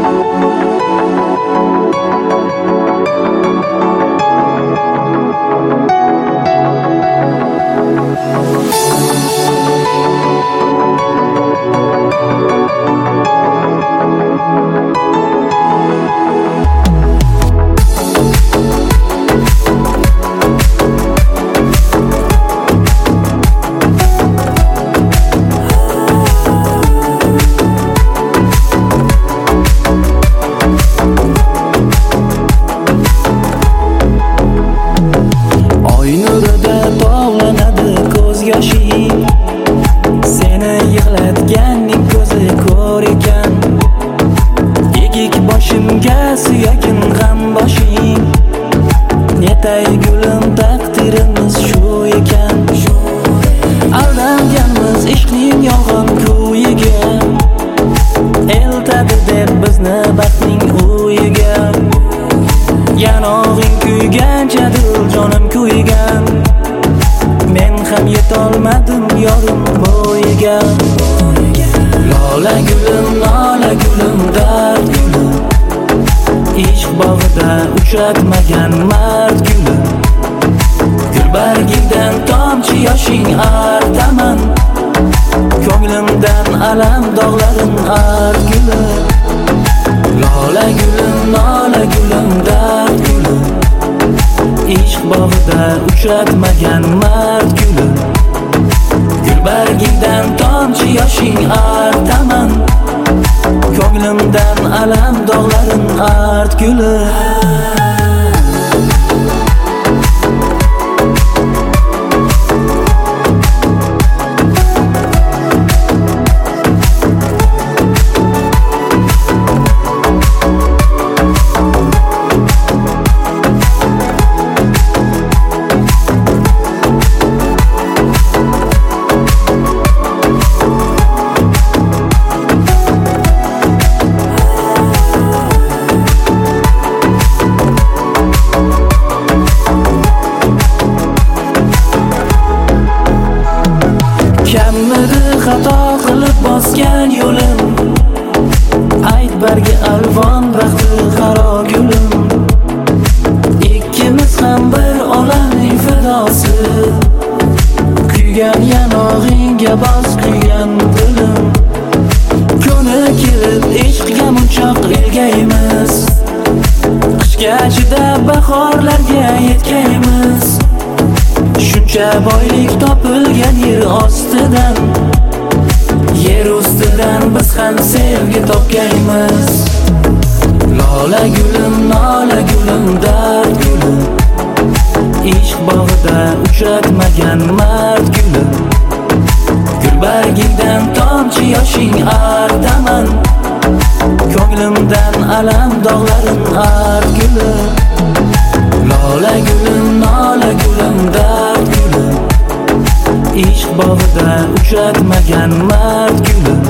Seni yig'latganning ko'zi ko'r ekan. Egik boshimga suyagin g'am boshing. Netay gulim taqdirimiz shu ekan. Aldanganmiz ishqning yolg'on kuyiga. Eltadi deb bizni baxtning uyiga. Yanog'ing kuygancha dil jonim kuygan. Men ham yetolmadim yorim bo'yiga. Lola gulim, dard gulim. Ishq bog'ida uchratmagan mard gulim. Gulbargingdan tomchi yoshing artaman. Ko'nglimdan alam dog'larin art gulim. Lola gulim, dard gulim. Ishq bog'ida uchratmagan mard gulim. Gulbargingdan tomchi yoshing artaman. Ko'nglimdan alam dog'larin art gulim. Kammidi xato qilib bosgan yo'lim. Ayt bargi alvon baxti qaro gulim. Ikkimiz ham bir olamning fidosi. Kuygan yanog'ingga bos kuygan dilim. Kuni kelib ishqga munchoq ilgaymiz. Qishga chidab bahorlarga yetkaymiz. Shuncha boylik topilgan yer ostidan. Yer ustidan biz ham sevgi topgaymiz. Lola gulim, dard gulim. Ishq bog'ida uchratmagan mard gulim. Gulbargingdan tomchi yoshing artaman. Ko'nglimdan alam dog'larin art gulim. Lola gulim, dard gulim. Ishq bog'ida uchratmagan mard gulim.